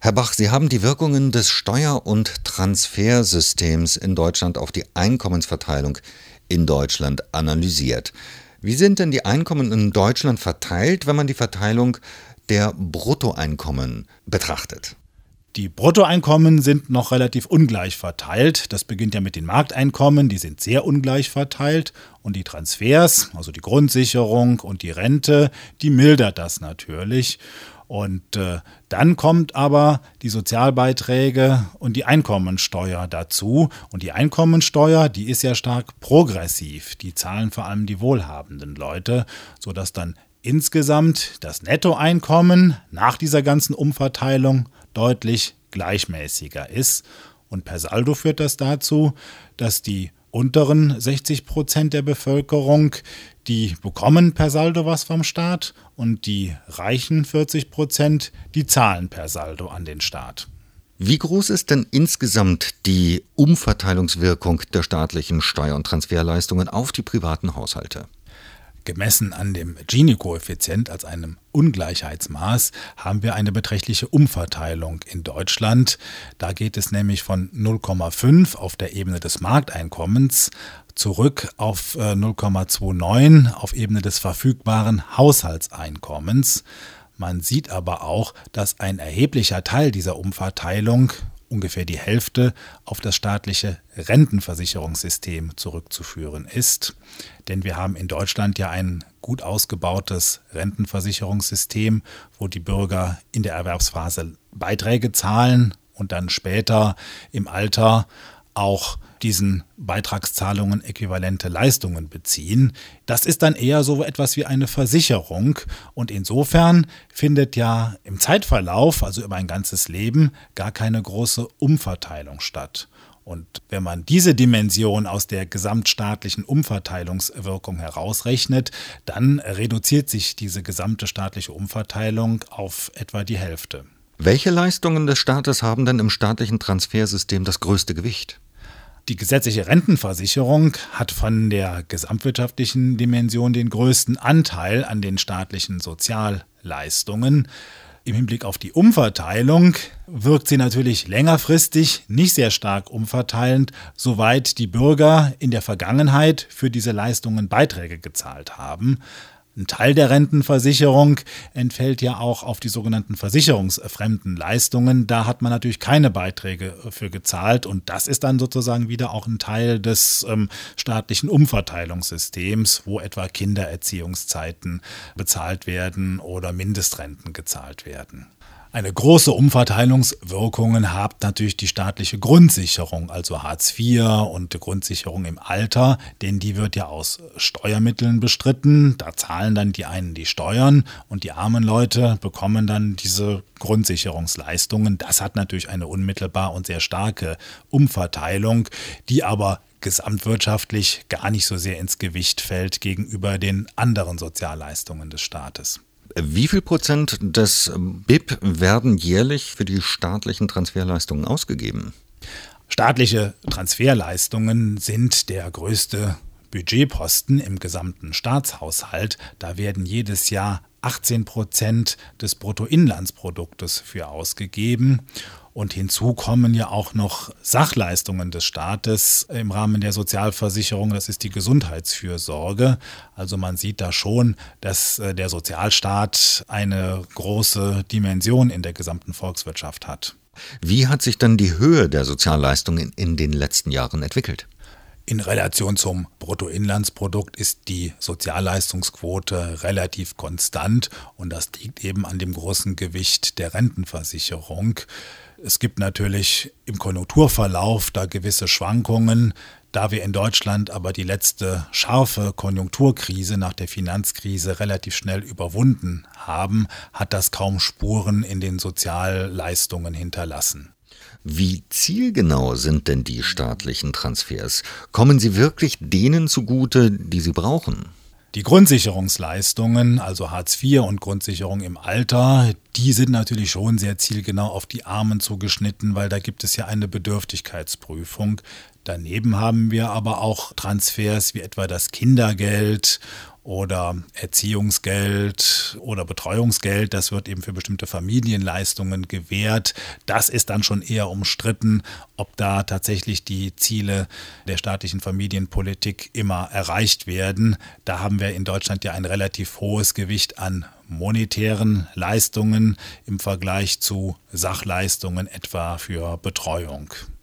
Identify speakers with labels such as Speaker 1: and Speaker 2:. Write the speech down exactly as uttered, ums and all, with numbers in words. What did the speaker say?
Speaker 1: Herr Bach, Sie haben die Wirkungen des Steuer- und Transfersystems in Deutschland auf die Einkommensverteilung in Deutschland analysiert. Wie sind denn die Einkommen in Deutschland verteilt, wenn man die Verteilung der Bruttoeinkommen betrachtet?
Speaker 2: Die Bruttoeinkommen sind noch relativ ungleich verteilt. Das beginnt ja mit den Markteinkommen, die sind sehr ungleich verteilt. Und die Transfers, also die Grundsicherung und die Rente, die mildert das natürlich. Und äh, dann kommt aber die Sozialbeiträge und die Einkommensteuer dazu. Und die Einkommensteuer, die ist ja stark progressiv. Die zahlen vor allem die wohlhabenden Leute, sodass dann insgesamt das Nettoeinkommen nach dieser ganzen Umverteilung deutlich gleichmäßiger ist. Und per Saldo führt das dazu, dass die unteren sechzig Prozent der Bevölkerung, die bekommen per Saldo was vom Staat und die reichen vierzig Prozent, die zahlen per Saldo an den Staat.
Speaker 1: Wie groß ist denn insgesamt die Umverteilungswirkung der staatlichen Steuer- und Transferleistungen auf die privaten Haushalte?
Speaker 2: Gemessen an dem Gini-Koeffizient als einem Ungleichheitsmaß haben wir eine beträchtliche Umverteilung in Deutschland. Da geht es nämlich von null Komma fünf auf der Ebene des Markteinkommens zurück auf null Komma neunundzwanzig auf Ebene des verfügbaren Haushaltseinkommens. Man sieht aber auch, dass ein erheblicher Teil dieser Umverteilung, ungefähr die Hälfte, auf das staatliche Rentenversicherungssystem zurückzuführen ist. Denn wir haben in Deutschland ja ein gut ausgebautes Rentenversicherungssystem, wo die Bürger in der Erwerbsphase Beiträge zahlen und dann später im Alter auch diesen Beitragszahlungen äquivalente Leistungen beziehen. Das ist dann eher so etwas wie eine Versicherung und insofern findet ja im Zeitverlauf, also über ein ganzes Leben, gar keine große Umverteilung statt. Und wenn man diese Dimension aus der gesamtstaatlichen Umverteilungswirkung herausrechnet, dann reduziert sich diese gesamte staatliche Umverteilung auf etwa die Hälfte.
Speaker 1: Welche Leistungen des Staates haben denn im staatlichen Transfersystem das größte Gewicht?
Speaker 2: Die gesetzliche Rentenversicherung hat von der gesamtwirtschaftlichen Dimension den größten Anteil an den staatlichen Sozialleistungen. Im Hinblick auf die Umverteilung wirkt sie natürlich längerfristig nicht sehr stark umverteilend, soweit die Bürger in der Vergangenheit für diese Leistungen Beiträge gezahlt haben. Ein Teil der Rentenversicherung entfällt ja auch auf die sogenannten versicherungsfremden Leistungen. Da hat man natürlich keine Beiträge für gezahlt und das ist dann sozusagen wieder auch ein Teil des ähm, staatlichen Umverteilungssystems, wo etwa Kindererziehungszeiten bezahlt werden oder Mindestrenten gezahlt werden. Eine große Umverteilungswirkungen hat natürlich die staatliche Grundsicherung, also Hartz vier und die Grundsicherung im Alter, denn die wird ja aus Steuermitteln bestritten. Da zahlen dann die einen die Steuern und die armen Leute bekommen dann diese Grundsicherungsleistungen. Das hat natürlich eine unmittelbar und sehr starke Umverteilung, die aber gesamtwirtschaftlich gar nicht so sehr ins Gewicht fällt gegenüber den anderen Sozialleistungen des Staates.
Speaker 1: Wie viel Prozent des B I P werden jährlich für die staatlichen Transferleistungen ausgegeben?
Speaker 2: Staatliche Transferleistungen sind der größte Budgetposten im gesamten Staatshaushalt. Da werden jedes Jahr achtzehn Prozent des Bruttoinlandsproduktes für ausgegeben. Und hinzu kommen ja auch noch Sachleistungen des Staates im Rahmen der Sozialversicherung, das ist die Gesundheitsfürsorge. Also man sieht da schon, dass der Sozialstaat eine große Dimension in der gesamten Volkswirtschaft hat.
Speaker 1: Wie hat sich dann die Höhe der Sozialleistungen in den letzten Jahren entwickelt?
Speaker 2: In Relation zum Bruttoinlandsprodukt ist die Sozialleistungsquote relativ konstant und das liegt eben an dem großen Gewicht der Rentenversicherung. Es gibt natürlich im Konjunkturverlauf da gewisse Schwankungen. Da wir in Deutschland aber die letzte scharfe Konjunkturkrise nach der Finanzkrise relativ schnell überwunden haben, hat das kaum Spuren in den Sozialleistungen hinterlassen.
Speaker 1: Wie zielgenau sind denn die staatlichen Transfers? Kommen sie wirklich denen zugute, die sie brauchen?
Speaker 2: Die Grundsicherungsleistungen, also Hartz vier und Grundsicherung im Alter, die sind natürlich schon sehr zielgenau auf die Armen zugeschnitten, weil da gibt es ja eine Bedürftigkeitsprüfung. Daneben haben wir aber auch Transfers wie etwa das Kindergeld oder Erziehungsgeld oder Betreuungsgeld. Das wird eben für bestimmte Familienleistungen gewährt. Das ist dann schon eher umstritten, ob da tatsächlich die Ziele der staatlichen Familienpolitik immer erreicht werden. Da haben wir in Deutschland ja ein relativ hohes Gewicht an monetären Leistungen im Vergleich zu Sachleistungen, etwa für Betreuung.